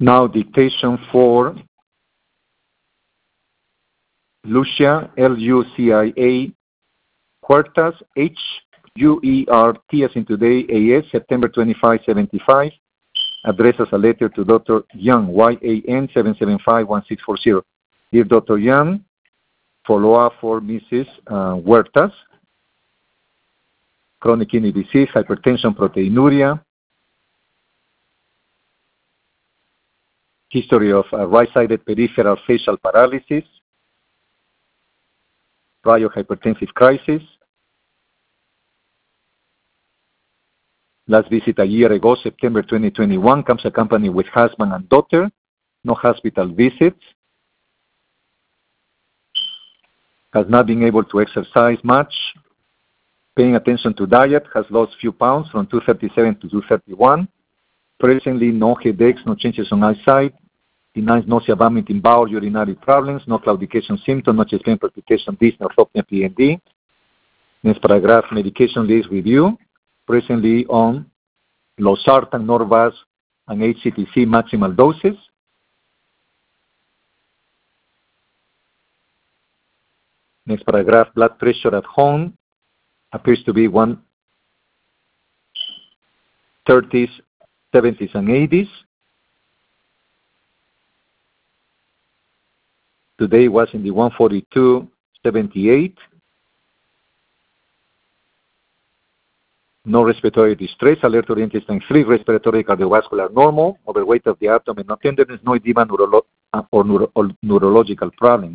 Now dictation for Lucia, Lucia Huertas, Huert as in today, AS, September 25, 75. Address as a letter to Dr. Young, YAN 7751640. Dear Dr. Young, follow-up for Mrs. Huertas. Chronic kidney disease, hypertension, proteinuria. History of right-sided peripheral facial paralysis. Prior hypertensive crisis. Last visit a year ago, September 2021, comes accompanied with husband and daughter. No hospital visits. Has not been able to exercise much. Paying attention to diet, has lost few pounds from 237 to 231. Presently, no headaches, no changes on eyesight. Denies nausea, vomiting, bowel, urinary problems, no claudication symptom, no chest pain, palpitation, dyspnea, orthopnea, PND. Next paragraph, medication list review. Presently on losartan, Norvasc, and HCTC maximal doses. Next paragraph, blood pressure at home appears to be 130s, 70s, and 80s. Today was in the 142/78. No respiratory distress, alert-oriented intestine free, respiratory cardiovascular normal, overweight of the abdomen, no tenderness, no edema or neurological problems.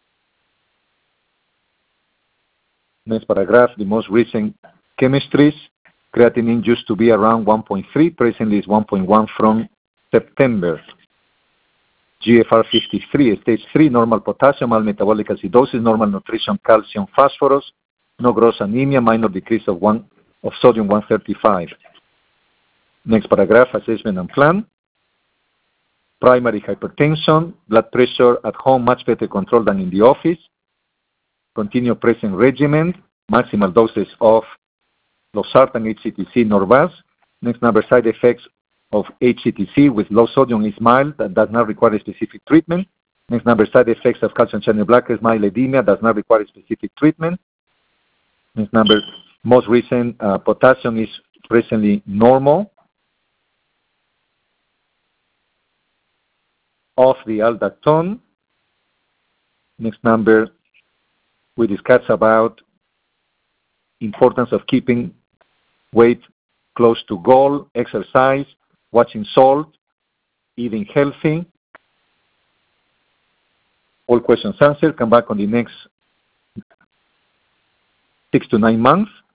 Next paragraph, the most recent chemistries. Creatinine used to be around 1.3, presently is 1.1 from September. GFR 53, stage 3, normal potassium, mild metabolic acidosis, normal nutrition, calcium, phosphorus, no gross anemia, minor decrease of sodium 135. Next paragraph, assessment and plan. Primary hypertension, blood pressure at home much better controlled than in the office. Continue present regimen, maximal doses of losartan, HCTC, Norvasc. Next number, side effects of HCTC with low sodium is mild and does not require specific treatment. Next number, side effects of calcium channel blockers, mild edema, does not require specific treatment. Next number, most recent potassium is presently normal. Off the aldactone. Next number, we discuss about importance of keeping weight close to goal, exercise, watching salt, eating healthy. All questions answered. Come back on the next 6 to 9 months.